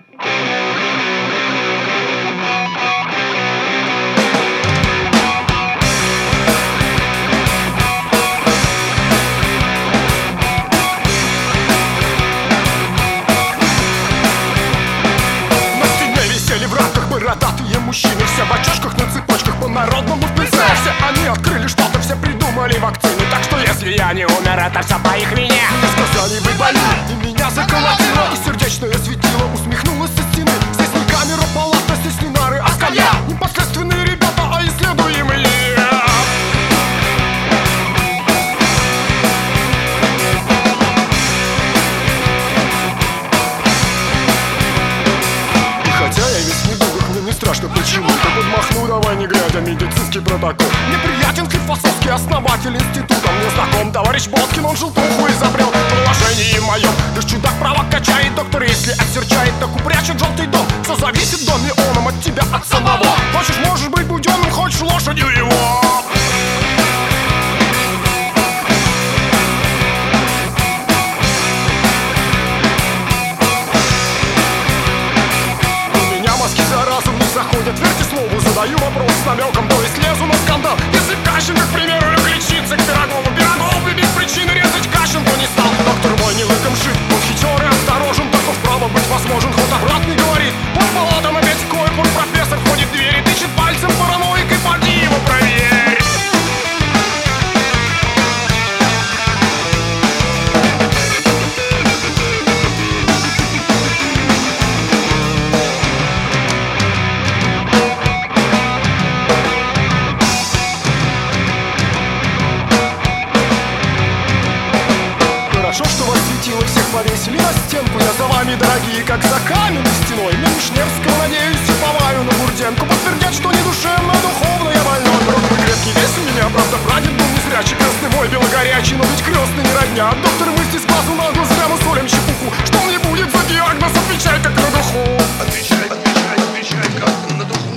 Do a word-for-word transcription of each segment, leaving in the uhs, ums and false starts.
Бородатые мужчины, все в очочках, на цепочках, по-народному в плясе. Все они открыли что-то, все придумали вакцины. Так что если я не умер, это все по их вине. Сказали, вы больны, и меня заколотило. И сердечное светило усмехнулось со стены. Здесь не камера, палата, здесь не нары, а скамья. Не последственные ребята, а исследуемые. Страшно почему-то подмахну, давай не глядя, медицинский протокол. Неприятен Клифосовский, основатель института. Мне знаком товарищ Боткин, он желтуху изобрел. В положении моем лишь чудак права качает. Доктор, если отсерчает, так упрячет желтый дом. Все зависит в доме оном от тебя, от самого. Хочешь, можешь быть буденным, хочешь лошадью его. Заходят, верьте слову, задаю вопрос с намеком, то есть лезу на скандал. Если Кащенко, к примеру, лег лечиться к Пирогову, Пирогов бы без причины резать Кащенко не стал. Доктор мой не лыком шит, он хитер и осторожен, только вправо быть возможен, ход обратный говорит. Под палатом опять койку, профессор входит в дверь и тычет пальцем параноик, и поди его проверь. Всех повесили на стенку, я за вами, дорогие, как за каменной стеной. На Вишневского, надеюсь, уповаю на Бурденку. Подтвердят, что не душевно, а духовно я больной. Рот мой крепкий, весь у меня, правда, прадед был незрячий. Крестный мой белогорячий, но ведь крестный не родня. Доктор, мысли с глазу на глаз, зря мы солим чепуху. Что мне будет за диагноз, отвечай как на духу. Отвечай, отвечай, отвечай как на духу.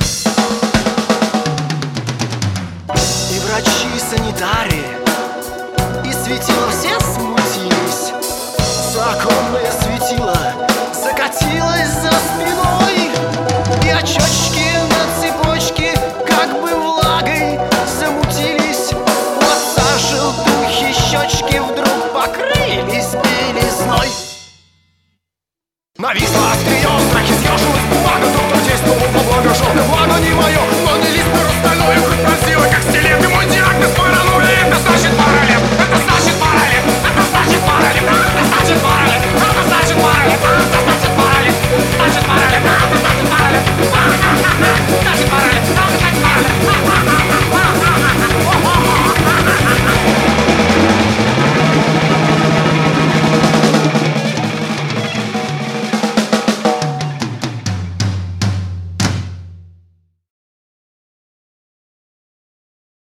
И врачи, и санитары, и светило все смутились. Законное светило закатилось за спиной, и очечки на цепочке как бы влагой замутились. У отца желтухи щечки вдруг покрылись белизной. Нависло острие, страхи съежилось.